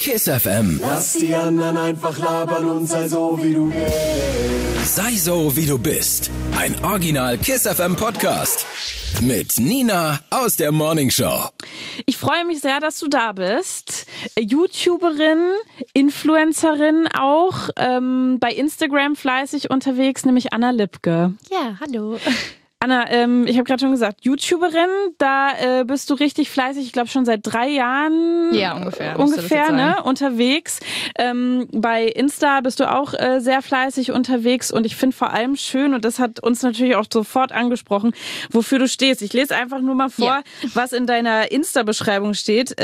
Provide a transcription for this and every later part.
KISS FM. Lass die anderen einfach labern und sei so, wie du bist. Sei so, wie du bist. Ein Original KISS FM Podcast. Mit Nina aus der Morning Show. Ich freue mich sehr, dass du da bist. YouTuberin, Influencerin auch, bei Instagram fleißig unterwegs, nämlich Anna Lipke. Ja, hallo. Anna, ich habe gerade schon gesagt, YouTuberin, da bist du richtig fleißig, ich glaube schon seit 3 Jahren ungefähr ne, unterwegs. Bei Insta bist du auch sehr fleißig unterwegs und ich finde vor allem schön, und das hat uns natürlich auch sofort angesprochen, wofür du stehst. Ich lese einfach nur mal vor, was in deiner Insta-Beschreibung steht.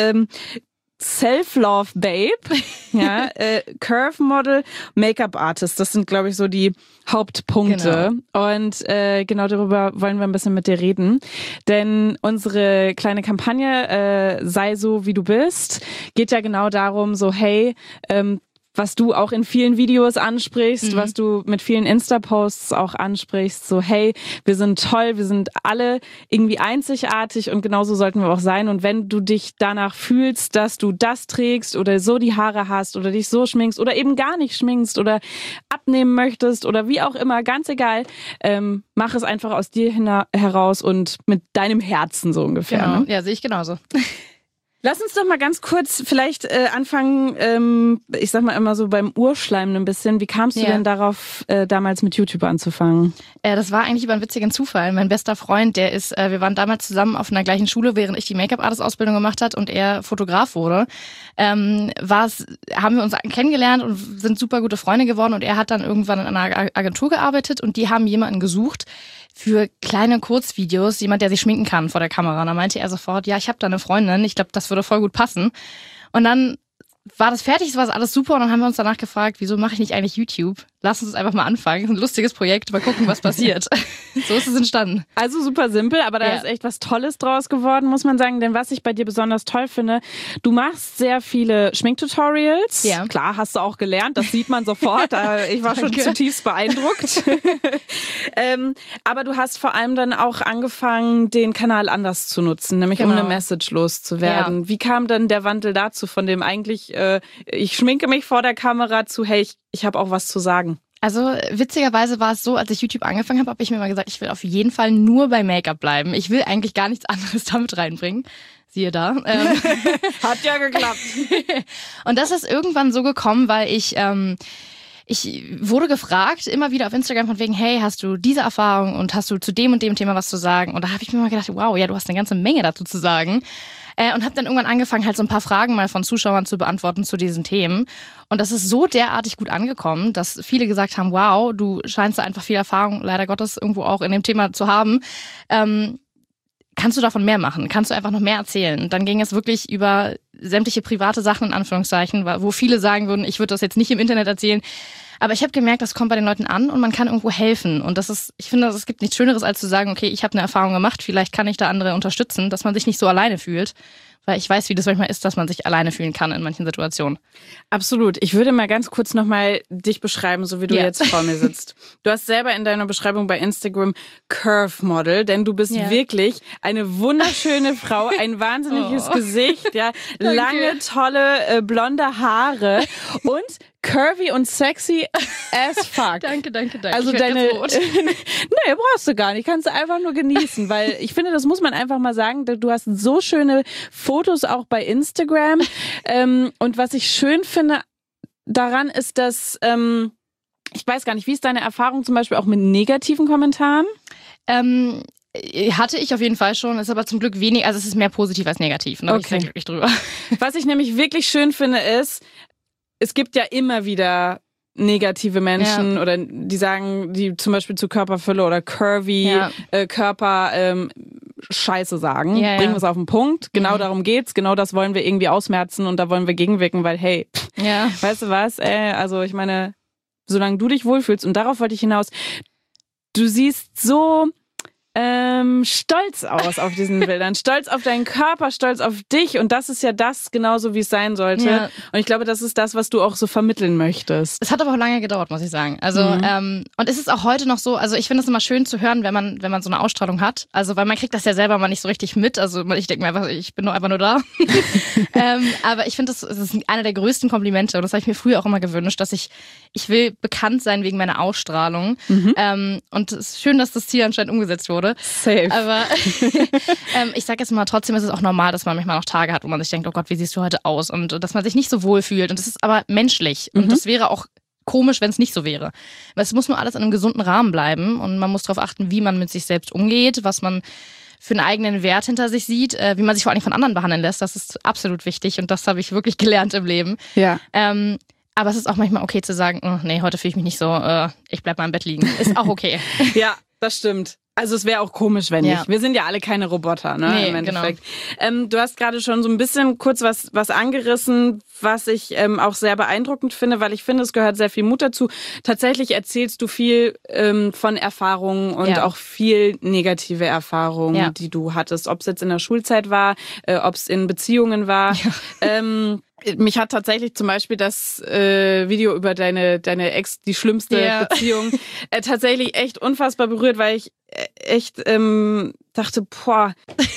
Self-Love Babe, ja, Curve Model, Make-up Artist. Das sind, glaube ich, so die Hauptpunkte. Genau. Und genau darüber wollen wir ein bisschen mit dir reden. Denn unsere kleine Kampagne Sei so, wie du bist, geht ja genau darum, so hey, was du auch in vielen Videos ansprichst, was du mit vielen Insta-Posts auch ansprichst, so hey, wir sind toll, wir sind alle irgendwie einzigartig und genauso sollten wir auch sein. Und wenn du dich danach fühlst, dass du das trägst oder so die Haare hast oder dich so schminkst oder eben gar nicht schminkst oder abnehmen möchtest oder wie auch immer, ganz egal, mach es einfach aus dir heraus und mit deinem Herzen so ungefähr. Genau. Ne? Ja, sehe ich genauso. Lass uns doch mal ganz kurz vielleicht anfangen, ich sag mal immer so beim Urschleim ein bisschen. Wie kamst du denn darauf, damals mit YouTube anzufangen? Das war eigentlich über einen witzigen Zufall. Mein bester Freund, wir waren damals zusammen auf einer gleichen Schule, während ich die Make-up-Artist-Ausbildung gemacht hat und er Fotograf wurde. Haben wir uns kennengelernt und sind super gute Freunde geworden und er hat dann irgendwann in einer Agentur gearbeitet und die haben jemanden gesucht für kleine Kurzvideos, jemand, der sich schminken kann vor der Kamera. Und da meinte er sofort, ja, ich habe da eine Freundin, ich glaube, das würde voll gut passen. Und dann war das fertig, es war alles super und dann haben wir uns danach gefragt, wieso mache ich nicht eigentlich YouTube? Lass uns einfach mal anfangen. Ein lustiges Projekt, mal gucken, was passiert. So ist es entstanden. Also super simpel, aber da ist echt was Tolles draus geworden, muss man sagen. Denn was ich bei dir besonders toll finde, du machst sehr viele Schminktutorials. Ja. Klar, hast du auch gelernt, das sieht man sofort. Ich war schon zutiefst beeindruckt. Aber du hast vor allem dann auch angefangen, den Kanal anders zu nutzen, nämlich um eine Message loszuwerden. Ja. Wie kam dann der Wandel dazu, von dem eigentlich, ich schminke mich vor der Kamera zu, hey, ich habe auch was zu sagen? Also witzigerweise war es so, als ich YouTube angefangen habe, habe ich mir mal gesagt, ich will auf jeden Fall nur bei Make-up bleiben. Ich will eigentlich gar nichts anderes damit reinbringen. Siehe da. Hat ja geklappt. Und das ist irgendwann so gekommen, weil ich wurde gefragt, immer wieder auf Instagram von wegen, hey, hast du diese Erfahrung und hast du zu dem und dem Thema was zu sagen? Und da habe ich mir mal gedacht, wow, ja, du hast eine ganze Menge dazu zu sagen. Und habe dann irgendwann angefangen, halt so ein paar Fragen mal von Zuschauern zu beantworten zu diesen Themen. Und das ist so derartig gut angekommen, dass viele gesagt haben, wow, du scheinst da einfach viel Erfahrung, leider Gottes, irgendwo auch in dem Thema zu haben. Kannst du davon mehr machen? Kannst du einfach noch mehr erzählen? Und dann ging es wirklich über sämtliche private Sachen, in Anführungszeichen, wo viele sagen würden, ich würde das jetzt nicht im Internet erzählen. Aber ich habe gemerkt, das kommt bei den Leuten an und man kann irgendwo helfen. Und ich finde, es gibt nichts Schöneres, als zu sagen, okay, ich habe eine Erfahrung gemacht, vielleicht kann ich da andere unterstützen, dass man sich nicht so alleine fühlt. Weil ich weiß, wie das manchmal ist, dass man sich alleine fühlen kann in manchen Situationen. Absolut. Ich würde mal ganz kurz nochmal dich beschreiben, so wie du jetzt vor mir sitzt. Du hast selber in deiner Beschreibung bei Instagram Curve Model, denn du bist wirklich eine wunderschöne Frau, ein wahnsinniges Gesicht, lange, tolle, blonde Haare und curvy und sexy as fuck. Danke. Also nee, brauchst du gar nicht. Kannst du einfach nur genießen, weil ich finde, das muss man einfach mal sagen. Du hast so schöne Fotos auch bei Instagram. Und was ich schön finde daran ist, dass, ich weiß gar nicht, wie ist deine Erfahrung zum Beispiel auch mit negativen Kommentaren? Hatte ich auf jeden Fall schon, ist aber zum Glück wenig, also es ist mehr positiv als negativ. Da bin ich sehr glücklich drüber. Was ich nämlich wirklich schön finde ist, es gibt ja immer wieder negative Menschen oder die sagen, die zum Beispiel zu Körperfülle oder curvy Körper Scheiße sagen. Bringen wir es auf den Punkt. Genau darum geht's. Genau das wollen wir irgendwie ausmerzen und da wollen wir gegenwirken, weil hey, weißt du was? Also ich meine, solange du dich wohlfühlst und darauf wollte ich hinaus, du siehst so stolz aus auf diesen Bildern. Stolz auf deinen Körper, stolz auf dich. Und das ist ja das genauso, wie es sein sollte. Ja. Und ich glaube, das ist das, was du auch so vermitteln möchtest. Es hat aber auch lange gedauert, muss ich sagen. Also, und es ist auch heute noch so, also ich finde es immer schön zu hören, wenn man so eine Ausstrahlung hat. Also, weil man kriegt das ja selber mal nicht so richtig mit. Also, ich denke mir einfach, ich bin einfach nur da. Aber ich finde, das ist einer der größten Komplimente. Und das habe ich mir früher auch immer gewünscht, dass ich will bekannt sein wegen meiner Ausstrahlung. Und es ist schön, dass das Ziel anscheinend umgesetzt wurde. Safe. Aber ich sage jetzt mal, trotzdem ist es auch normal, dass man manchmal noch Tage hat, wo man sich denkt, oh Gott, wie siehst du heute aus? Und dass man sich nicht so wohl fühlt. Und das ist aber menschlich. Und das wäre auch komisch, wenn es nicht so wäre. Weil es muss nur alles in einem gesunden Rahmen bleiben. Und man muss darauf achten, wie man mit sich selbst umgeht, was man für einen eigenen Wert hinter sich sieht, wie man sich vor allem von anderen behandeln lässt. Das ist absolut wichtig. Und das habe ich wirklich gelernt im Leben. Ja. Aber es ist auch manchmal okay zu sagen, oh, nee, heute fühle ich mich nicht so, ich bleib mal im Bett liegen. Ist auch okay. Ja, das stimmt. Also es wäre auch komisch, wenn nicht. Wir sind ja alle keine Roboter, ne? Nee, im Endeffekt. Genau. Du hast gerade schon so ein bisschen kurz was angerissen, was ich auch sehr beeindruckend finde, weil ich finde, es gehört sehr viel Mut dazu. Tatsächlich erzählst du viel von Erfahrungen und auch viel negative Erfahrungen, die du hattest. Ob es jetzt in der Schulzeit war, ob es in Beziehungen war. Ja. Mich hat tatsächlich zum Beispiel das Video über deine Ex, die schlimmste Beziehung, tatsächlich echt unfassbar berührt, weil ich echt dachte, boah,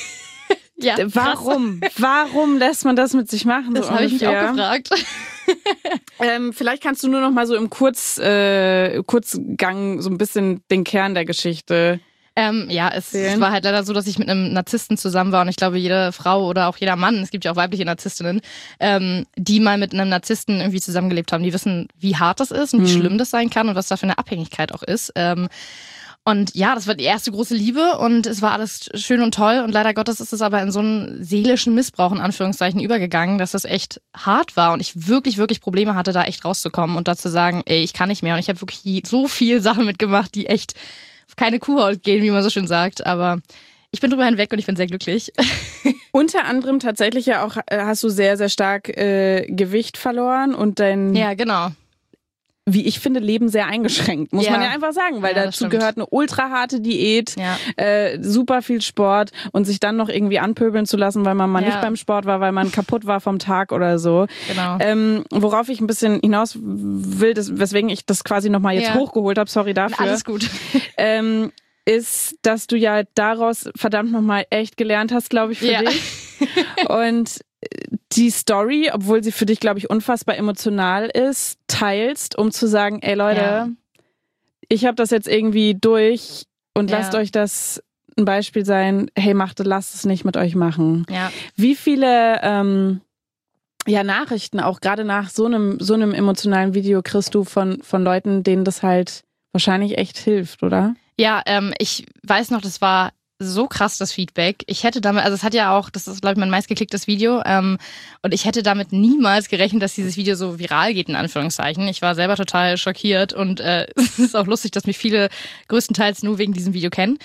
warum lässt man das mit sich machen? Das habe ich mich auch gefragt. Vielleicht kannst du nur noch mal so im Kurzgang so ein bisschen den Kern der Geschichte. Es war halt leider so, dass ich mit einem Narzissten zusammen war und ich glaube, jede Frau oder auch jeder Mann, es gibt ja auch weibliche Narzisstinnen, die mal mit einem Narzissten irgendwie zusammengelebt haben, die wissen, wie hart das ist und wie schlimm das sein kann und was da für eine Abhängigkeit auch ist. Und ja, das war die erste große Liebe und es war alles schön und toll und leider Gottes ist es aber in so einen seelischen Missbrauch in Anführungszeichen übergegangen, dass das echt hart war und ich wirklich, wirklich Probleme hatte, da echt rauszukommen und da zu sagen, ey, ich kann nicht mehr und ich habe wirklich so viel Sachen mitgemacht, die echt auf keine Kuhhaut gehen, wie man so schön sagt, aber ich bin drüber hinweg und ich bin sehr glücklich. Unter anderem tatsächlich ja auch hast du sehr, sehr stark Gewicht verloren und dein... Ja, genau. Wie ich finde, Leben sehr eingeschränkt, muss man ja einfach sagen, weil dazu gehört eine ultra harte Diät, super viel Sport und sich dann noch irgendwie anpöbeln zu lassen, weil man mal nicht beim Sport war, weil man kaputt war vom Tag oder so. Genau. Worauf ich ein bisschen hinaus will, weswegen ich das quasi nochmal jetzt hochgeholt habe, sorry dafür. Alles gut. Ist, dass du ja daraus verdammt nochmal echt gelernt hast, glaube ich, für dich. Und die Story, obwohl sie für dich, glaube ich, unfassbar emotional ist, teilst, um zu sagen, ey Leute, ich habe das jetzt irgendwie durch und lasst euch das ein Beispiel sein, hey, lasst es nicht mit euch machen. Ja. Wie viele Nachrichten, auch gerade nach so einem emotionalen Video, kriegst du von Leuten, denen das halt wahrscheinlich echt hilft, oder? Ja, ich weiß noch, das war so krass, das Feedback. Ich hätte damit, also es hat ja auch, das ist, glaube ich, mein meistgeklicktes Video, und ich hätte damit niemals gerechnet, dass dieses Video so viral geht, in Anführungszeichen. Ich war selber total schockiert und es ist auch lustig, dass mich viele größtenteils nur wegen diesem Video kennen.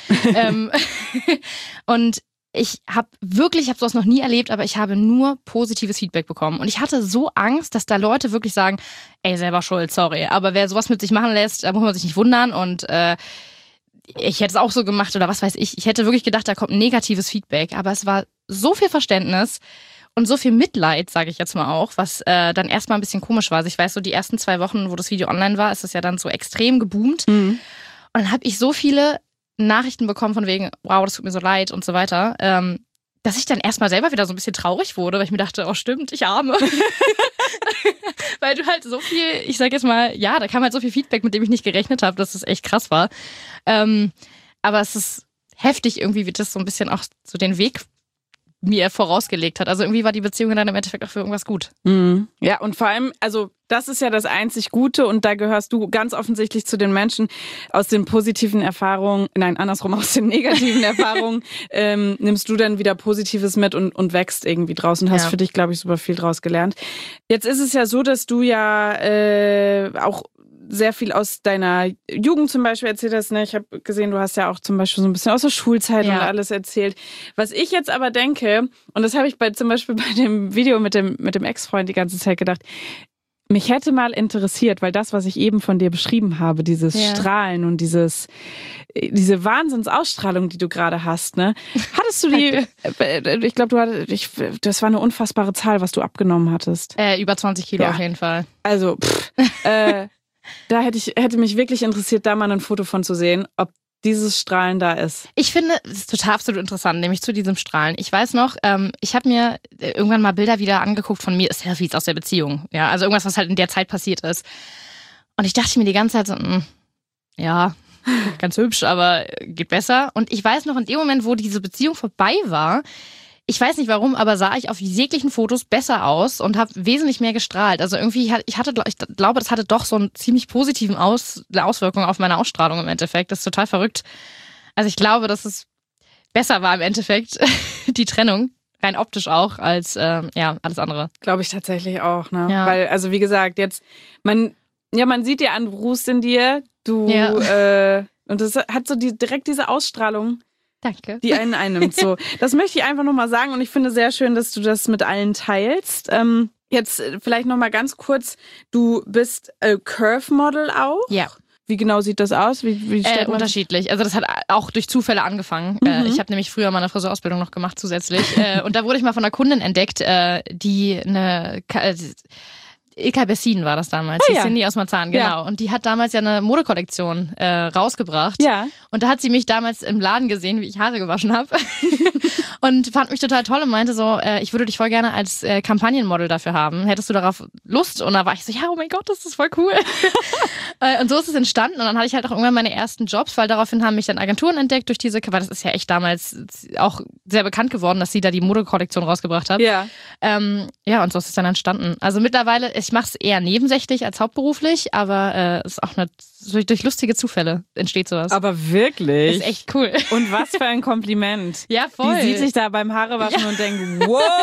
Und ich habe sowas noch nie erlebt, aber ich habe nur positives Feedback bekommen. Und ich hatte so Angst, dass da Leute wirklich sagen, ey, selber schuld, sorry. Aber wer sowas mit sich machen lässt, da muss man sich nicht wundern und ich hätte es auch so gemacht oder was weiß ich. Ich hätte wirklich gedacht, da kommt ein negatives Feedback. Aber es war so viel Verständnis und so viel Mitleid, sage ich jetzt mal auch, was dann erstmal ein bisschen komisch war. Also ich weiß so, die ersten 2 Wochen, wo das Video online war, ist es ja dann so extrem geboomt. Und dann habe ich so viele Nachrichten bekommen von wegen, wow, das tut mir so leid und so weiter, dass ich dann erstmal selber wieder so ein bisschen traurig wurde, weil ich mir dachte, oh stimmt, ich arme. Weil du halt so viel, ich sag jetzt mal, ja, da kam halt so viel Feedback, mit dem ich nicht gerechnet habe, dass es echt krass war. Aber es ist heftig irgendwie, wie das so ein bisschen auch so den Weg mir vorausgelegt hat. Also irgendwie war die Beziehung dann im Endeffekt auch für irgendwas gut. Ja, und vor allem, also das ist ja das einzig Gute und da gehörst du ganz offensichtlich zu den Menschen aus den positiven Erfahrungen, nein, andersrum, aus den negativen Erfahrungen nimmst du dann wieder Positives mit und wächst irgendwie draus und hast für dich, glaube ich, super viel draus gelernt. Jetzt ist es ja so, dass du ja auch sehr viel aus deiner Jugend zum Beispiel erzählt hast. Ne? Ich habe gesehen, du hast ja auch zum Beispiel so ein bisschen aus der Schulzeit und alles erzählt. Was ich jetzt aber denke, und das habe ich zum Beispiel bei dem Video mit dem Ex-Freund die ganze Zeit gedacht, Mich hätte mal interessiert, weil das, was ich eben von dir beschrieben habe, dieses Strahlen und diese Wahnsinnsausstrahlung, die du gerade hast, ne? Hattest du die, ich glaube, das war eine unfassbare Zahl, was du abgenommen hattest. Über 20 Kilo auf jeden Fall. Also, da hätte mich wirklich interessiert, da mal ein Foto von zu sehen, ob dieses Strahlen da ist. Ich finde, es ist total absolut interessant, nämlich zu diesem Strahlen. Ich weiß noch, ich habe mir irgendwann mal Bilder wieder angeguckt von mir, Selfies aus der Beziehung. Ja, also irgendwas, was halt in der Zeit passiert ist. Und ich dachte mir die ganze Zeit so, ja, ganz hübsch, aber geht besser. Und ich weiß noch, in dem Moment, wo diese Beziehung vorbei war, ich weiß nicht warum, aber sah ich auf jeglichen Fotos besser aus und habe wesentlich mehr gestrahlt. Also irgendwie, ich glaube, das hatte doch so einen ziemlich positiven Auswirkung auf meine Ausstrahlung im Endeffekt. Das ist total verrückt. Also ich glaube, dass es besser war im Endeffekt, die Trennung, rein optisch auch, als alles andere. Glaube ich tatsächlich auch, ne? Ja. Weil, also wie gesagt, jetzt, man sieht dir an, du ruhst in dir, und das hat so direkt diese Ausstrahlung. Danke. Die einen einnimmt. So. Das möchte ich einfach nochmal sagen und ich finde sehr schön, dass du das mit allen teilst. Jetzt vielleicht nochmal ganz kurz, du bist Curve-Model auch? Ja. Wie genau sieht das aus? Wie unterschiedlich. Also das hat auch durch Zufälle angefangen. Ich habe nämlich früher mal eine Friseurausbildung noch gemacht zusätzlich. Und da wurde ich mal von einer Kundin entdeckt, die eine... Ilka Bessin war das damals, die Cindy aus Marzahn, genau. Ja. Und die hat damals ja eine Modekollektion rausgebracht. Ja. Und da hat sie mich damals im Laden gesehen, wie ich Haare gewaschen habe. Und fand mich total toll und meinte so, ich würde dich voll gerne als Kampagnenmodel dafür haben. Hättest du darauf Lust? Und da war ich so, ja, oh mein Gott, das ist voll cool. Und so ist es entstanden. Und dann hatte ich halt auch irgendwann meine ersten Jobs, weil daraufhin haben mich dann Agenturen entdeckt durch diese, weil das ist ja echt damals auch sehr bekannt geworden, dass sie da die Modekollektion rausgebracht hat. Ja. Und so ist es dann entstanden. Also mittlerweile, ich mache es eher nebensächlich als hauptberuflich, aber es ist auch durch lustige Zufälle entsteht sowas. Aber wirklich? Ist echt cool. Und was für ein Kompliment. Ja, voll. Die sieht sich da beim Haarewaschen und denkt,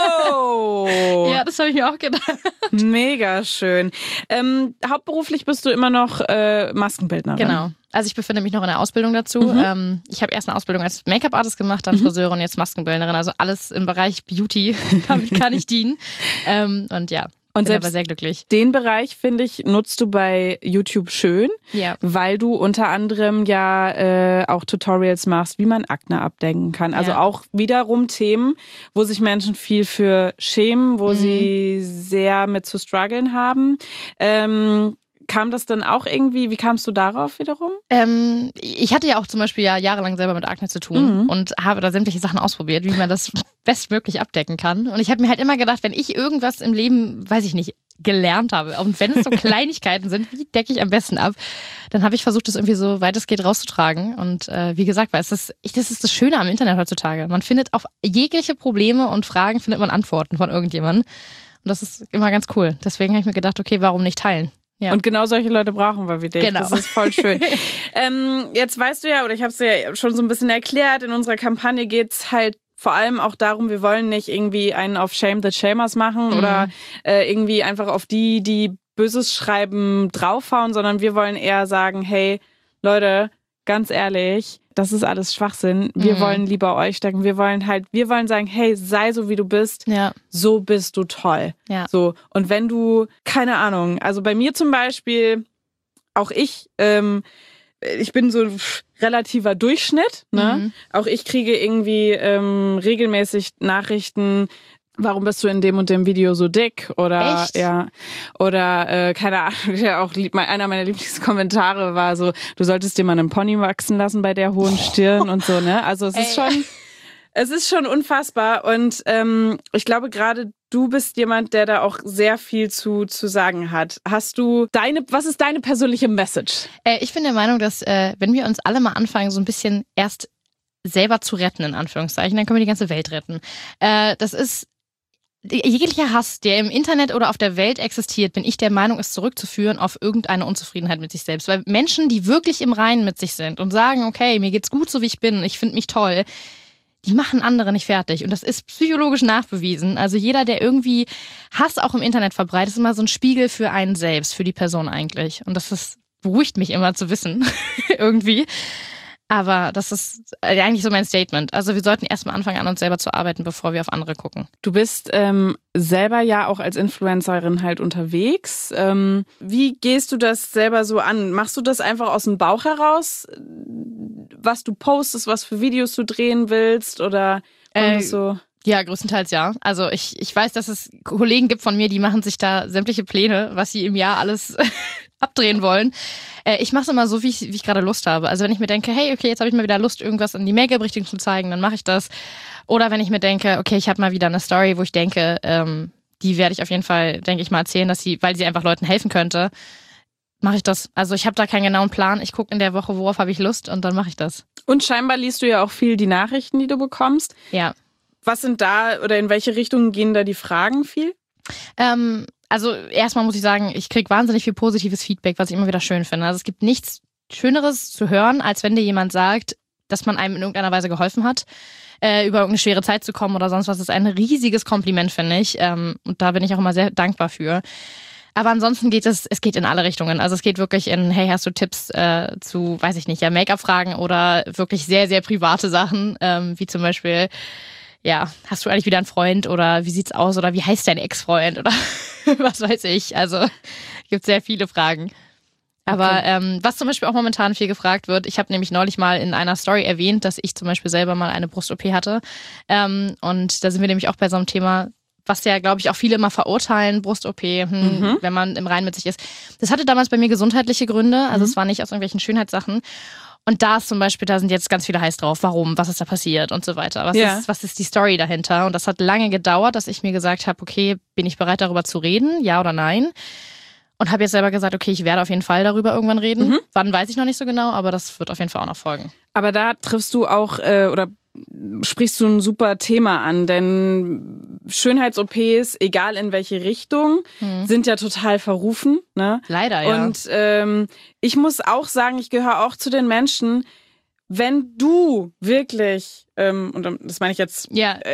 wow. Ja, das habe ich mir auch gedacht. Mega schön. Hauptberuflich bist du immer noch Maskenbildnerin. Genau. Also ich befinde mich noch in der Ausbildung dazu. Ich habe erst eine Ausbildung als Make-up-Artist gemacht, dann Friseurin und jetzt Maskenbildnerin. Also alles im Bereich Beauty, damit kann ich dienen. Und ja. Und bin aber sehr glücklich. Den Bereich, finde ich, nutzt du bei YouTube schön, weil du unter anderem auch Tutorials machst, wie man Akne abdecken kann. Also auch wiederum Themen, wo sich Menschen viel für schämen, wo sie sehr mit zu strugglen haben. Kam das dann auch irgendwie, wie kamst du darauf wiederum? Ich hatte ja auch zum Beispiel jahrelang selber mit Akne zu tun und habe da sämtliche Sachen ausprobiert, wie man das bestmöglich abdecken kann. Und ich habe mir halt immer gedacht, wenn ich irgendwas im Leben, weiß ich nicht, gelernt habe, und wenn es so Kleinigkeiten sind, wie decke ich am besten ab, dann habe ich versucht, das irgendwie so weit es geht rauszutragen. Und wie gesagt, weil das ist das Schöne am Internet heutzutage. Man findet auf jegliche Probleme und Fragen, findet man Antworten von irgendjemandem. Und das ist immer ganz cool. Deswegen habe ich mir gedacht, okay, warum nicht teilen? Ja. Und genau solche Leute brauchen wir wie dich. Genau. Das ist voll schön. Jetzt weißt du ja, oder ich habe es ja schon so ein bisschen erklärt, in unserer Kampagne geht's halt vor allem auch darum, wir wollen nicht irgendwie einen auf Shame the Shamers machen oder irgendwie einfach auf die Böses schreiben, draufhauen, sondern wir wollen eher sagen, hey, Leute, ganz ehrlich, das ist alles Schwachsinn. Wir wollen lieber euch stärken. Wir wollen sagen, hey, sei so wie du bist. Ja. So bist du toll. Ja. So. Und wenn du, keine Ahnung, also bei mir zum Beispiel, auch ich bin so ein relativer Durchschnitt, ne? Auch ich kriege irgendwie regelmäßig Nachrichten, warum bist du in dem und dem Video so dick? Oder echt? Ja. Oder keine Ahnung, auch einer meiner Lieblingskommentare war so, du solltest dir mal einen Pony wachsen lassen bei der hohen Stirn und so, ne? Also es ist schon unfassbar. Und ich glaube, gerade du bist jemand, der da auch sehr viel zu sagen hat. Was ist deine persönliche Message? Ich bin der Meinung, dass wenn wir uns alle mal anfangen, so ein bisschen erst selber zu retten, in Anführungszeichen, dann können wir die ganze Welt retten. Das ist jeglicher Hass, der im Internet oder auf der Welt existiert, bin ich der Meinung, ist zurückzuführen auf irgendeine Unzufriedenheit mit sich selbst. Weil Menschen, die wirklich im Reinen mit sich sind und sagen, okay, mir geht's gut, so wie ich bin, ich finde mich toll, die machen andere nicht fertig. Und das ist psychologisch nachbewiesen. Also jeder, der irgendwie Hass auch im Internet verbreitet, ist immer so ein Spiegel für einen selbst, für die Person eigentlich. Und beruhigt mich immer zu wissen, irgendwie. Aber das ist eigentlich so mein Statement. Also wir sollten erstmal anfangen, an uns selber zu arbeiten, bevor wir auf andere gucken. Du bist selber ja auch als Influencerin halt unterwegs. Wie gehst du das selber so an? Machst du das einfach aus dem Bauch heraus, was du postest, was für Videos du drehen willst? Oder kommt das so? Ja, größtenteils ja. Also ich weiß, dass es Kollegen gibt von mir, die machen sich da sämtliche Pläne, was sie im Jahr alles abdrehen wollen. Ich mache es immer so, wie ich gerade Lust habe. Also wenn ich mir denke, hey, okay, jetzt habe ich mal wieder Lust, irgendwas in die Make-up-Richtung zu zeigen, dann mache ich das. Oder wenn ich mir denke, okay, ich habe mal wieder eine Story, wo ich denke, die werde ich auf jeden Fall, denke ich mal, erzählen, weil sie einfach Leuten helfen könnte, mache ich das. Also ich habe da keinen genauen Plan. Ich gucke in der Woche, worauf habe ich Lust und dann mache ich das. Und scheinbar liest du ja auch viel die Nachrichten, die du bekommst. Ja. Was sind da oder in welche Richtungen gehen da die Fragen viel? Also erstmal muss ich sagen, ich kriege wahnsinnig viel positives Feedback, was ich immer wieder schön finde. Also es gibt nichts Schöneres zu hören, als wenn dir jemand sagt, dass man einem in irgendeiner Weise geholfen hat, über irgendeine schwere Zeit zu kommen oder sonst was. Das ist ein riesiges Kompliment, finde ich. Und da bin ich auch immer sehr dankbar für. Aber ansonsten geht es geht in alle Richtungen. Also es geht wirklich in, hey, hast du Tipps zu, weiß ich nicht, ja, Make-up-Fragen oder wirklich sehr, sehr private Sachen, wie zum Beispiel, ja, hast du eigentlich wieder einen Freund oder wie sieht's aus oder wie heißt dein Ex-Freund oder was weiß ich. Also gibt sehr viele Fragen. Aber okay. Was zum Beispiel auch momentan viel gefragt wird, ich habe nämlich neulich mal in einer Story erwähnt, dass ich zum Beispiel selber mal eine Brust-OP hatte. Und da sind wir nämlich auch bei so einem Thema, was ja, glaube ich, auch viele immer verurteilen, Brust-OP, wenn man im Reinen mit sich ist. Das hatte damals bei mir gesundheitliche Gründe, also es war nicht aus irgendwelchen Schönheitssachen. Und da ist zum Beispiel, da sind jetzt ganz viele heiß drauf, warum, was ist da passiert und so weiter. Was ist die Story dahinter? Und das hat lange gedauert, dass ich mir gesagt habe, okay, bin ich bereit darüber zu reden, ja oder nein? Und habe jetzt selber gesagt, okay, ich werde auf jeden Fall darüber irgendwann reden. Wann, weiß ich noch nicht so genau, aber das wird auf jeden Fall auch noch folgen. Aber da triffst du auch, oder sprichst du ein super Thema an, denn Schönheits-OPs, egal in welche Richtung, sind ja total verrufen. Ne? Leider, ja. Und ich muss auch sagen, ich gehöre auch zu den Menschen, wenn du wirklich, und das meine ich jetzt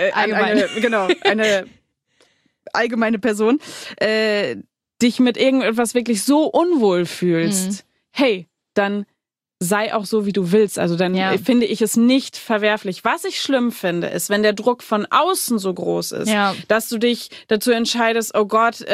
eine allgemeine Person, dich mit irgendetwas wirklich so unwohl fühlst, hey, dann sei auch so, wie du willst. Also dann finde ich es nicht verwerflich. Was ich schlimm finde, ist, wenn der Druck von außen so groß ist, dass du dich dazu entscheidest, oh Gott,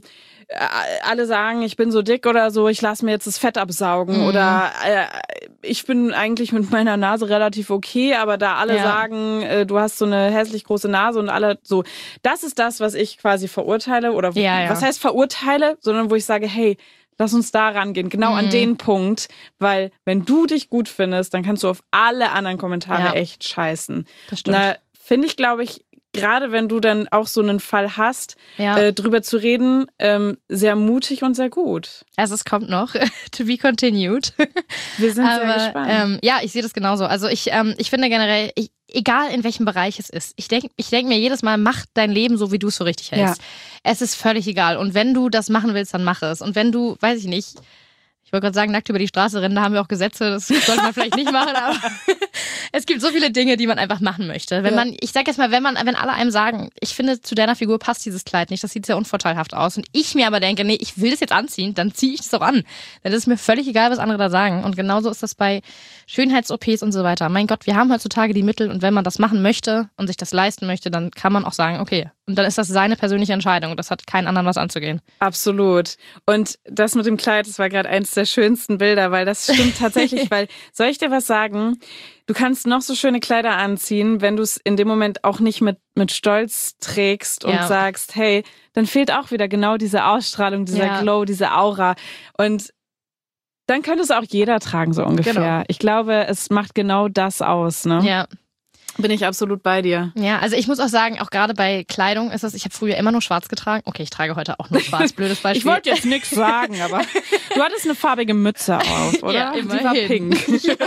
alle sagen, ich bin so dick oder so, ich lasse mir jetzt das Fett absaugen oder ich bin eigentlich mit meiner Nase relativ okay, aber da alle sagen, du hast so eine hässlich große Nase und alle so, das ist das, was ich quasi verurteile oder was heißt verurteile, sondern wo ich sage, hey, lass uns da rangehen, genau an den Punkt, weil wenn du dich gut findest, dann kannst du auf alle anderen Kommentare echt scheißen. Das stimmt. Na, finde ich, glaube ich, gerade wenn du dann auch so einen Fall hast, drüber zu reden, sehr mutig und sehr gut. Also es kommt noch, to be continued. Wir sind sehr gespannt. Ja, ich sehe das genauso. Also ich finde generell, egal in welchem Bereich es ist, ich denk mir jedes Mal, mach dein Leben so, wie du es für richtig hältst. Ja. Es ist völlig egal. Und wenn du das machen willst, dann mach es. Und wenn du, weiß ich nicht, ich wollte gerade sagen, nackt über die Straße rennen, da haben wir auch Gesetze, das sollte man vielleicht nicht machen, aber es gibt so viele Dinge, die man einfach machen möchte. Ich sag jetzt mal, wenn alle einem sagen, ich finde, zu deiner Figur passt dieses Kleid nicht, das sieht sehr unvorteilhaft aus und ich mir aber denke, nee, ich will das jetzt anziehen, dann ziehe ich das auch an. Dann ist es mir völlig egal, was andere da sagen. Und genauso ist das bei Schönheits-OPs und so weiter. Mein Gott, wir haben heutzutage die Mittel und wenn man das machen möchte und sich das leisten möchte, dann kann man auch sagen, okay, und dann ist das seine persönliche Entscheidung. Das hat keinen anderen was anzugehen. Absolut. Und das mit dem Kleid, das war gerade eins der schönsten Bilder, weil das stimmt tatsächlich. Weil, soll ich dir was sagen? Du kannst noch so schöne Kleider anziehen, wenn du es in dem Moment auch nicht mit Stolz trägst und sagst, hey, dann fehlt auch wieder genau diese Ausstrahlung, dieser Glow, diese Aura. Und dann könnte es auch jeder tragen, so ungefähr. Genau. Ich glaube, es macht genau das aus, ne? Ja. Bin ich absolut bei dir. Ja, also ich muss auch sagen, auch gerade bei Kleidung ist das, ich habe früher immer nur schwarz getragen. Okay, ich trage heute auch nur schwarz, blödes Beispiel. Ich wollte jetzt nichts sagen, aber du hattest eine farbige Mütze auf, oder? Ja, immerhin. Die war pink.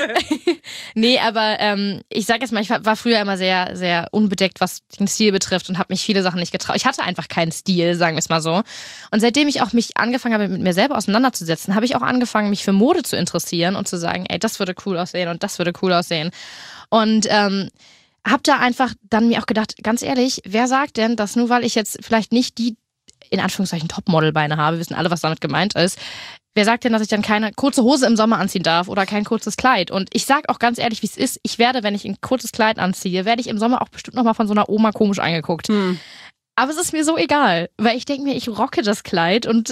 Nee, aber ich sag jetzt mal, ich war früher immer sehr, sehr unbedeckt, was den Stil betrifft und habe mich viele Sachen nicht getraut. Ich hatte einfach keinen Stil, sagen wir es mal so. Und seitdem ich auch mich angefangen habe, mit mir selber auseinanderzusetzen, habe ich auch angefangen, mich für Mode zu interessieren und zu sagen, ey, das würde cool aussehen und das würde cool aussehen. Und hab da einfach dann mir auch gedacht, ganz ehrlich, wer sagt denn, dass nur weil ich jetzt vielleicht nicht die, in Anführungszeichen, Topmodelbeine habe, wissen alle, was damit gemeint ist, wer sagt denn, dass ich dann keine kurze Hose im Sommer anziehen darf oder kein kurzes Kleid? Und ich sag auch ganz ehrlich, wie es ist, ich werde, wenn ich ein kurzes Kleid anziehe, werde ich im Sommer auch bestimmt nochmal von so einer Oma komisch angeguckt. Aber es ist mir so egal, weil ich denke mir, ich rocke das Kleid und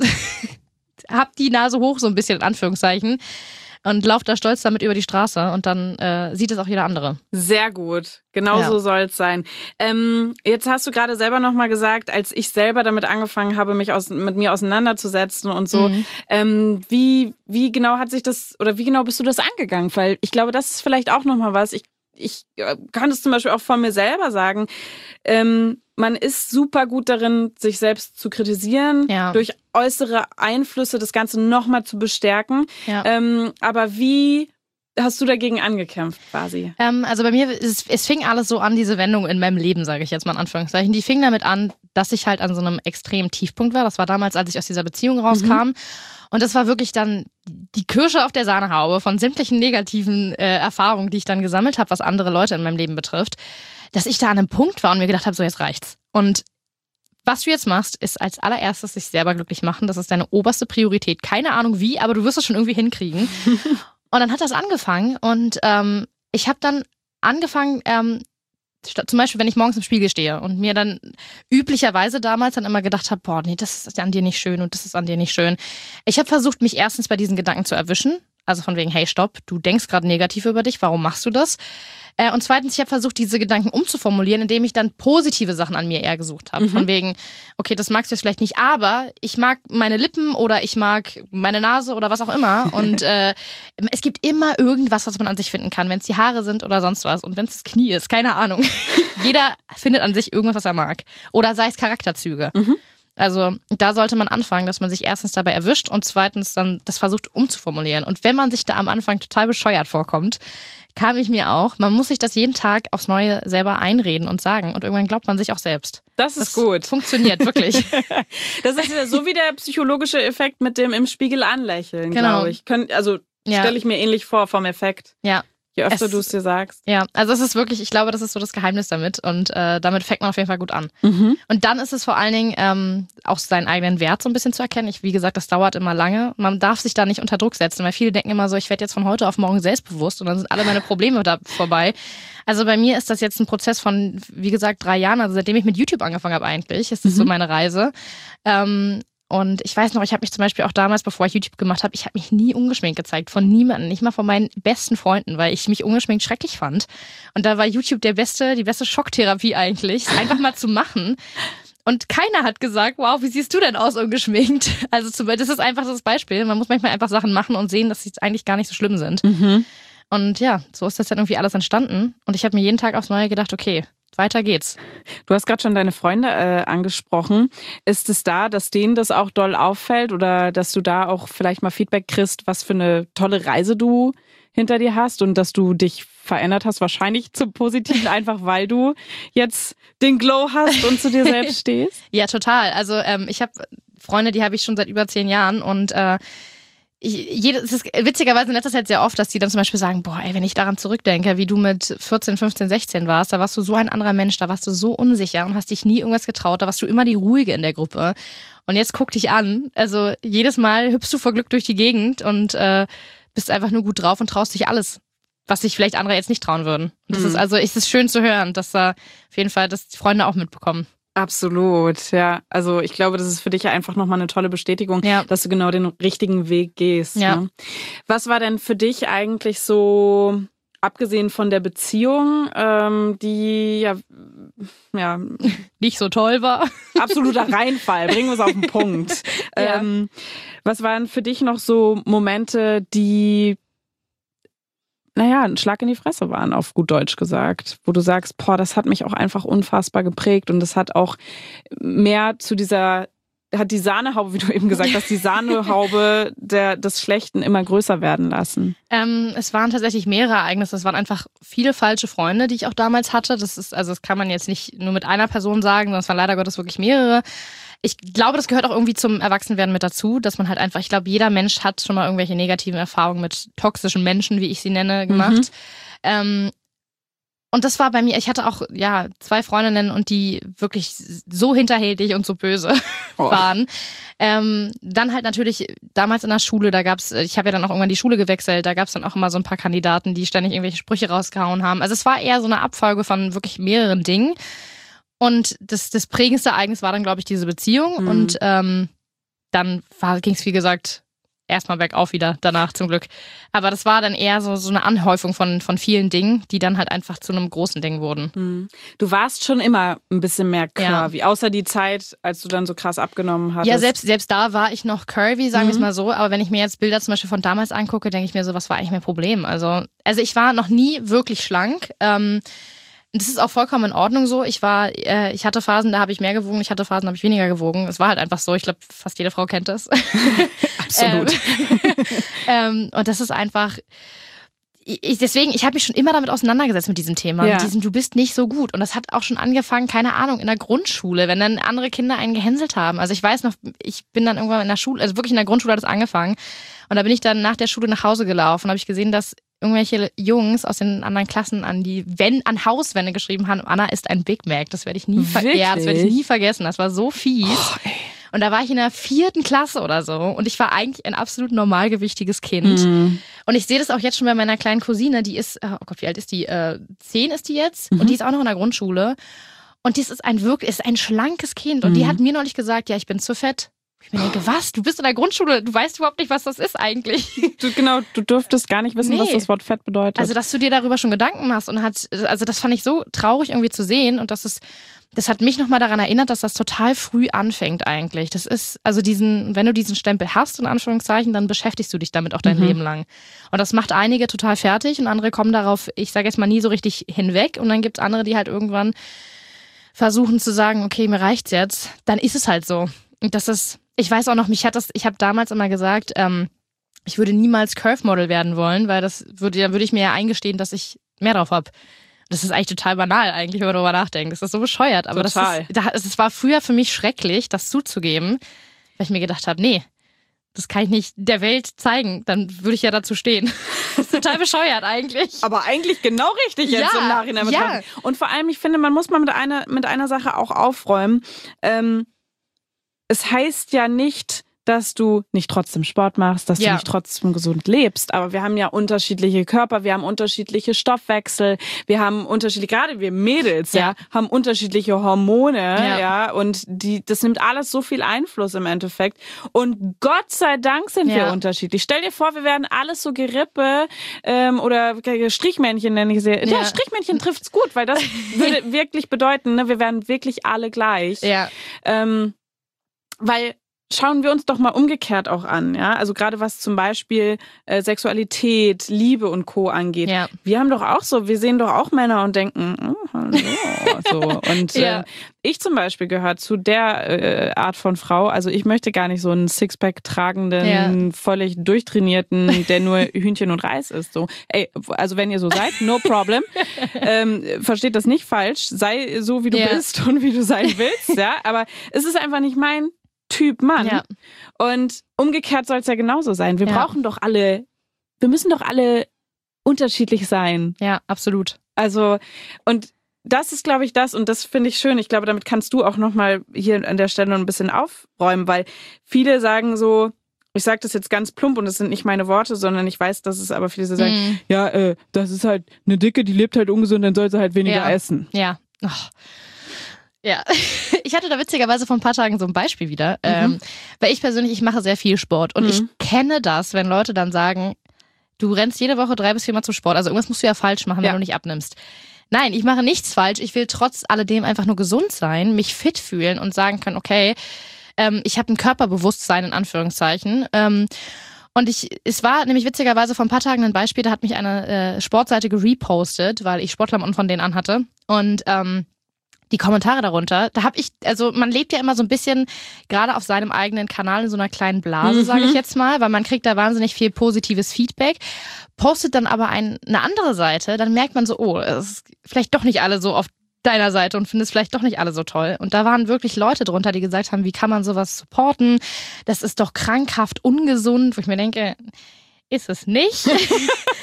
hab die Nase hoch so ein bisschen, in Anführungszeichen. Und lauft da stolz damit über die Straße und dann sieht es auch jeder andere. Sehr gut. Genau so soll es sein. Jetzt hast du gerade selber nochmal gesagt, als ich selber damit angefangen habe, mich mit mir auseinanderzusetzen und so, wie genau hat sich das, oder wie genau bist du das angegangen? Weil ich glaube, das ist vielleicht auch nochmal was. Ich kann es zum Beispiel auch von mir selber sagen. Man ist super gut darin, sich selbst zu kritisieren, durch äußere Einflüsse das Ganze nochmal zu bestärken. Ja. Aber wie hast du dagegen angekämpft quasi? Also bei mir, es fing alles so an, diese Wendung in meinem Leben, sage ich jetzt mal in Anführungszeichen. Die fing damit an, dass ich halt an so einem extremen Tiefpunkt war. Das war damals, als ich aus dieser Beziehung rauskam. Und das war wirklich dann die Kirsche auf der Sahnehaube von sämtlichen negativen Erfahrungen, die ich dann gesammelt habe, was andere Leute in meinem Leben betrifft, dass ich da an einem Punkt war und mir gedacht habe, so jetzt reicht's. Und was du jetzt machst, ist als allererstes sich selber glücklich machen. Das ist deine oberste Priorität. Keine Ahnung wie, aber du wirst es schon irgendwie hinkriegen. Und dann hat das angefangen und ich habe dann angefangen, zum Beispiel, wenn ich morgens im Spiegel stehe und mir dann üblicherweise damals dann immer gedacht habe, boah, nee, das ist an dir nicht schön und das ist an dir nicht schön. Ich habe versucht, mich erstens bei diesen Gedanken zu erwischen. Also von wegen, hey, stopp, du denkst gerade negativ über dich, warum machst du das? Und zweitens, ich habe versucht, diese Gedanken umzuformulieren, indem ich dann positive Sachen an mir eher gesucht habe. Von wegen, okay, das magst du jetzt vielleicht nicht, aber ich mag meine Lippen oder ich mag meine Nase oder was auch immer. Und es gibt immer irgendwas, was man an sich finden kann, wenn es die Haare sind oder sonst was. Und wenn es das Knie ist, keine Ahnung. Jeder findet an sich irgendwas, was er mag. Oder sei es Charakterzüge. Also da sollte man anfangen, dass man sich erstens dabei erwischt und zweitens dann das versucht umzuformulieren. Und wenn man sich da am Anfang total bescheuert vorkommt, kam ich mir auch, man muss sich das jeden Tag aufs Neue selber einreden und sagen und irgendwann glaubt man sich auch selbst. Das ist gut. Funktioniert wirklich. Das ist ja so wie der psychologische Effekt mit dem im Spiegel anlächeln, glaube ich. Stelle ich mir ähnlich vor vom Effekt. Ja. Je öfter du es dir sagst. Ja, also es ist wirklich, ich glaube, das ist so das Geheimnis damit und damit fängt man auf jeden Fall gut an. Und dann ist es vor allen Dingen auch seinen eigenen Wert so ein bisschen zu erkennen. Wie gesagt, das dauert immer lange. Man darf sich da nicht unter Druck setzen, weil viele denken immer so, ich werde jetzt von heute auf morgen selbstbewusst und dann sind alle meine Probleme da vorbei. Also bei mir ist das jetzt ein Prozess von, wie gesagt, 3 Jahren, also seitdem ich mit YouTube angefangen habe eigentlich, ist das so meine Reise. Und ich weiß noch, ich habe mich zum Beispiel auch damals, bevor ich YouTube gemacht habe, ich habe mich nie ungeschminkt gezeigt. Von niemandem, nicht mal von meinen besten Freunden, weil ich mich ungeschminkt schrecklich fand. Und da war YouTube die beste Schocktherapie eigentlich, es einfach mal zu machen. Und keiner hat gesagt, wow, wie siehst du denn aus ungeschminkt? Also das ist einfach das Beispiel. Man muss manchmal einfach Sachen machen und sehen, dass sie eigentlich gar nicht so schlimm sind. Und ja, so ist das dann irgendwie alles entstanden. Und ich habe mir jeden Tag aufs Neue gedacht, okay, weiter geht's. Du hast gerade schon deine Freunde angesprochen. Ist es da, dass denen das auch doll auffällt oder dass du da auch vielleicht mal Feedback kriegst, was für eine tolle Reise du hinter dir hast und dass du dich verändert hast, wahrscheinlich zum Positiven, einfach weil du jetzt den Glow hast und zu dir selbst stehst? Ja, total. Also ich habe Freunde, die habe ich schon seit über 10 Jahren und es ist witzigerweise in letzter Zeit sehr oft, dass die dann zum Beispiel sagen, boah, ey, wenn ich daran zurückdenke, wie du mit 14, 15, 16 warst, da warst du so ein anderer Mensch, da warst du so unsicher und hast dich nie irgendwas getraut, da warst du immer die Ruhige in der Gruppe. Und jetzt guck dich an, also jedes Mal hüpfst du vor Glück durch die Gegend und bist einfach nur gut drauf und traust dich alles, was sich vielleicht andere jetzt nicht trauen würden. Und das ist also, es ist schön zu hören, dass da auf jeden Fall, dass die Freunde auch mitbekommen. Absolut, ja. Also ich glaube, das ist für dich ja einfach nochmal eine tolle Bestätigung, dass du genau den richtigen Weg gehst. Ja. Ne? Was war denn für dich eigentlich so, abgesehen von der Beziehung, die ja nicht so toll war? Absoluter Reinfall, bringen wir es auf den Punkt. Ja. Was waren für dich noch so Momente, die ein Schlag in die Fresse waren, auf gut Deutsch gesagt, wo du sagst, boah, das hat mich auch einfach unfassbar geprägt und das hat auch mehr zu hat die Sahnehaube, wie du eben gesagt hast, die Sahnehaube des Schlechten immer größer werden lassen? Es waren tatsächlich mehrere Ereignisse. Es waren einfach viele falsche Freunde, die ich auch damals hatte. Das kann man jetzt nicht nur mit einer Person sagen, sondern es waren leider Gottes wirklich mehrere. Ich glaube, das gehört auch irgendwie zum Erwachsenwerden mit dazu, dass man halt einfach, ich glaube, jeder Mensch hat schon mal irgendwelche negativen Erfahrungen mit toxischen Menschen, wie ich sie nenne, gemacht. Und das war bei mir, ich hatte auch 2 Freundinnen und die wirklich so hinterhältig und so böse waren. Dann halt natürlich damals in der Schule, ich habe ja dann auch irgendwann die Schule gewechselt, da gab es dann auch immer so ein paar Kandidaten, die ständig irgendwelche Sprüche rausgehauen haben. Also es war eher so eine Abfolge von wirklich mehreren Dingen. Und das prägendste Ereignis war dann, glaube ich, diese Beziehung. Und dann ging es, wie gesagt, erstmal bergauf wieder, danach zum Glück. Aber das war dann eher so eine Anhäufung von vielen Dingen, die dann halt einfach zu einem großen Ding wurden. Du warst schon immer ein bisschen mehr curvy, außer die Zeit, als du dann so krass abgenommen hattest. Ja, selbst da war ich noch curvy, sagen wir es mal so. Aber wenn ich mir jetzt Bilder zum Beispiel von damals angucke, denke ich mir so, was war eigentlich mein Problem? Also ich war noch nie wirklich schlank. Das ist auch vollkommen in Ordnung so. Ich hatte Phasen, da habe ich mehr gewogen, ich hatte Phasen, da habe ich weniger gewogen. Es war halt einfach so. Ich glaube, fast jede Frau kennt das. Absolut. Und das ist einfach... Ich habe mich schon immer damit auseinandergesetzt mit diesem Thema. Mit diesem, du bist nicht so gut. Und das hat auch schon angefangen, keine Ahnung, in der Grundschule, wenn dann andere Kinder einen gehänselt haben. Also ich weiß noch, ich bin dann irgendwann in der Schule, also wirklich in der Grundschule hat es angefangen. Und da bin ich dann nach der Schule nach Hause gelaufen und habe ich gesehen, dass irgendwelche Jungs aus den anderen Klassen an Hauswände geschrieben haben, Anna ist ein Big Mac. Das werde ich nie vergessen. Das war so fies. Und da war ich in der 4. Klasse oder so. Und ich war eigentlich ein absolut normalgewichtiges Kind. Und ich sehe das auch jetzt schon bei meiner kleinen Cousine. Die ist, oh Gott, wie alt ist die? 10 ist die jetzt. Und die ist auch noch in der Grundschule. Und das ist ein schlankes Kind. Und die hat mir neulich gesagt, ja, ich bin zu fett. Ich mir denke, was? Du bist in der Grundschule, du weißt überhaupt nicht, was das ist eigentlich. Du dürftest gar nicht wissen, was das Wort Fett bedeutet. Also, dass du dir darüber schon Gedanken machst also das fand ich so traurig irgendwie zu sehen und das hat mich nochmal daran erinnert, dass das total früh anfängt eigentlich. Das ist, also wenn du diesen Stempel hast, in Anführungszeichen, dann beschäftigst du dich damit auch dein Leben lang. Und das macht einige total fertig und andere kommen darauf, ich sage jetzt mal, nie so richtig hinweg und dann gibt es andere, die halt irgendwann versuchen zu sagen, okay, mir reicht's jetzt, dann ist es halt so. Und das ist, ich weiß auch noch, ich habe damals immer gesagt, ich würde niemals Curve-Model werden wollen, weil dann würde ich mir ja eingestehen, dass ich mehr drauf habe. Das ist eigentlich total banal, eigentlich, wenn man darüber nachdenkt. Das ist so bescheuert. Aber das war früher für mich schrecklich, das zuzugeben, weil ich mir gedacht habe, nee, das kann ich nicht der Welt zeigen. Dann würde ich ja dazu stehen. Das ist total bescheuert eigentlich. Aber eigentlich genau richtig jetzt im Nachhinein. Ja. Und vor allem, ich finde, man muss mal mit einer Sache auch aufräumen. Es heißt ja nicht, dass du nicht trotzdem Sport machst, dass du nicht trotzdem gesund lebst. Aber wir haben ja unterschiedliche Körper, wir haben unterschiedliche Stoffwechsel, wir haben gerade wir Mädels, haben unterschiedliche Hormone, und das nimmt alles so viel Einfluss im Endeffekt. Und Gott sei Dank sind wir unterschiedlich. Stell dir vor, wir werden alles so Gerippe oder Strichmännchen nenne ich sie. Ja, Strichmännchen trifft's gut, weil das würde wirklich bedeuten, ne, wir werden wirklich alle gleich. Ja. Weil schauen wir uns doch mal umgekehrt auch an, ja. Also gerade was zum Beispiel Sexualität, Liebe und Co. angeht. Ja. Wir sehen doch auch Männer und denken, oh, hallo. So. Und ich zum Beispiel gehöre zu der Art von Frau. Also ich möchte gar nicht so einen Sixpack tragenden, völlig durchtrainierten, der nur Hühnchen und Reis isst. So. Ey, also wenn ihr so seid, no problem. Versteht das nicht falsch. Sei so, wie du bist und wie du sein willst. Ja, aber es ist einfach nicht mein Typ Mann. Ja. Und umgekehrt soll es ja genauso sein. Wir müssen doch alle unterschiedlich sein. Ja, absolut. Also, und das ist, glaube ich, und das finde ich schön. Ich glaube, damit kannst du auch nochmal hier an der Stelle ein bisschen aufräumen, weil viele sagen so, ich sage das jetzt ganz plump und das sind nicht meine Worte, sondern ich weiß, dass es aber viele so sagen, das ist halt eine Dicke, die lebt halt ungesund, dann soll sie halt weniger essen. Ja. Oh. Ja, ich hatte da witzigerweise vor ein paar Tagen so ein Beispiel wieder, weil ich persönlich, ich mache sehr viel Sport und ich kenne das, wenn Leute dann sagen, du rennst jede Woche 3 bis 4 Mal zum Sport, also irgendwas musst du ja falsch machen, wenn du nicht abnimmst. Nein, ich mache nichts falsch, ich will trotz alledem einfach nur gesund sein, mich fit fühlen und sagen können, okay, ich habe ein Körperbewusstsein in Anführungszeichen. Und es war nämlich witzigerweise vor ein paar Tagen ein Beispiel, da hat mich eine Sportseite gerepostet, weil ich Sportklamotten von denen anhatte und die Kommentare darunter, man lebt ja immer so ein bisschen gerade auf seinem eigenen Kanal in so einer kleinen Blase, sage ich jetzt mal, weil man kriegt da wahnsinnig viel positives Feedback, postet dann aber eine andere Seite, dann merkt man so, oh, es ist vielleicht doch nicht alle so auf deiner Seite und findest vielleicht doch nicht alle so toll. Und da waren wirklich Leute drunter, die gesagt haben, wie kann man sowas supporten? Das ist doch krankhaft ungesund, wo ich mir denke, ist es nicht. Das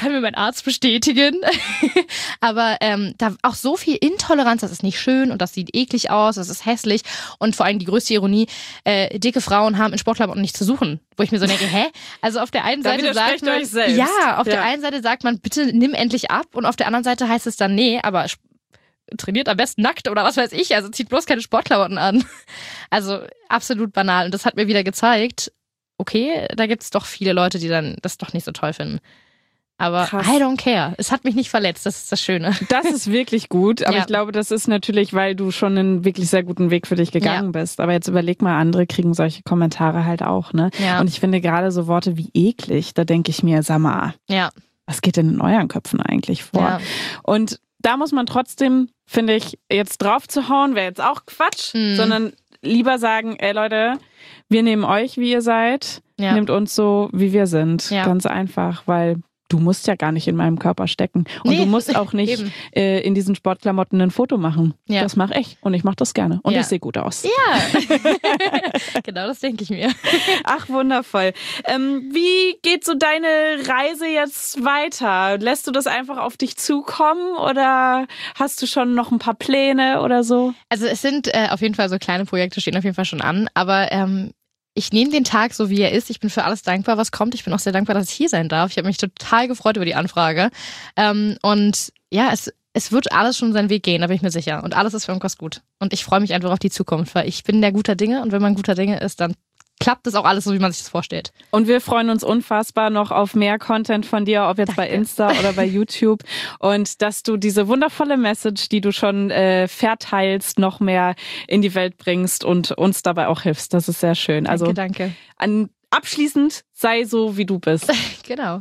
kann mir mein Arzt bestätigen. Aber da auch so viel Intoleranz, das ist nicht schön und das sieht eklig aus, das ist hässlich. Und vor allem die größte Ironie, dicke Frauen haben in Sportklamotten nichts zu suchen. Wo ich mir so denke, hä? Also auf der einen Seite sagt man, der einen Seite sagt man, bitte nimm endlich ab. Und auf der anderen Seite heißt es dann, nee, aber trainiert am besten nackt oder was weiß ich. Also zieht bloß keine Sportklamotten an. Also absolut banal. Und das hat mir wieder gezeigt, okay, da gibt es doch viele Leute, die dann das doch nicht so toll finden. Aber krass. I don't care. Es hat mich nicht verletzt, das ist das Schöne. Das ist wirklich gut, aber ich glaube, das ist natürlich, weil du schon einen wirklich sehr guten Weg für dich gegangen bist. Aber jetzt überleg mal, andere kriegen solche Kommentare halt auch, ne? Ja. Und ich finde gerade so Worte wie eklig, da denke ich mir, sag mal, was geht denn in euren Köpfen eigentlich vor? Ja. Und da muss man trotzdem, finde ich, jetzt drauf zu hauen, wäre jetzt auch Quatsch, sondern lieber sagen, ey Leute, wir nehmen euch, wie ihr seid, nehmt uns so, wie wir sind. Ja. Ganz einfach, weil du musst ja gar nicht in meinem Körper stecken. Und du musst auch nicht in diesen Sportklamotten ein Foto machen. Ja. Das mache ich und ich mache das gerne. Und ich sehe gut aus. Ja, genau, das denke ich mir. Ach, wundervoll. Wie geht so deine Reise jetzt weiter? Lässt du das einfach auf dich zukommen oder hast du schon noch ein paar Pläne oder so? Also es sind auf jeden Fall so kleine Projekte, stehen auf jeden Fall schon an. Aber ich nehme den Tag so, wie er ist. Ich bin für alles dankbar, was kommt. Ich bin auch sehr dankbar, dass ich hier sein darf. Ich habe mich total gefreut über die Anfrage. Und ja, es wird alles schon seinen Weg gehen, da bin ich mir sicher. Und alles ist für irgendwas gut. Und ich freue mich einfach auf die Zukunft, weil ich bin der guter Dinge. Und wenn man guter Dinge ist, dann klappt es auch alles so, wie man sich das vorstellt. Und wir freuen uns unfassbar noch auf mehr Content von dir, ob jetzt bei Insta oder bei YouTube. Und dass du diese wundervolle Message, die du schon verteilst, noch mehr in die Welt bringst und uns dabei auch hilfst. Das ist sehr schön. Danke. Abschließend, sei so, wie du bist. Genau.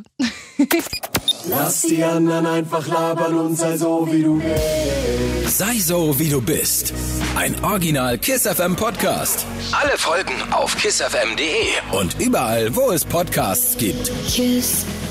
Lass die anderen einfach labern und sei so, wie du bist. Sei so, wie du bist. Ein Original Kiss FM Podcast. Alle Folgen auf kissfm.de und überall, wo es Podcasts gibt. Kiss